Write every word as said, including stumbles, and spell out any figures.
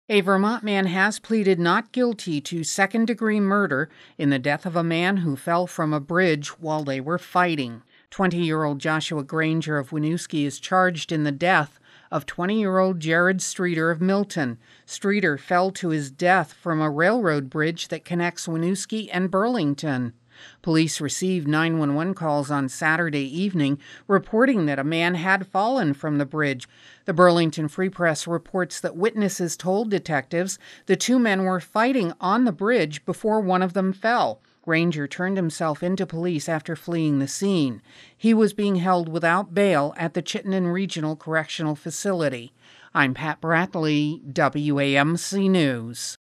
A Vermont man has pleaded not guilty to second-degree murder in the death of a man who fell from a bridge while they were fighting. twenty-year-old Joshua Granger of Winooski is charged in the death of twenty-year-old Jared Streeter of Milton. Streeter fell to his death from a railroad bridge that connects Winooski and Burlington. Police received nine one one calls on Saturday evening reporting that a man had fallen from the bridge. The Burlington Free Press reports that witnesses told detectives the two men were fighting on the bridge before one of them fell. Granger turned himself into police after fleeing the scene. He was being held without bail at the Chittenden Regional Correctional Facility. I'm Pat Bradley, W A M C News.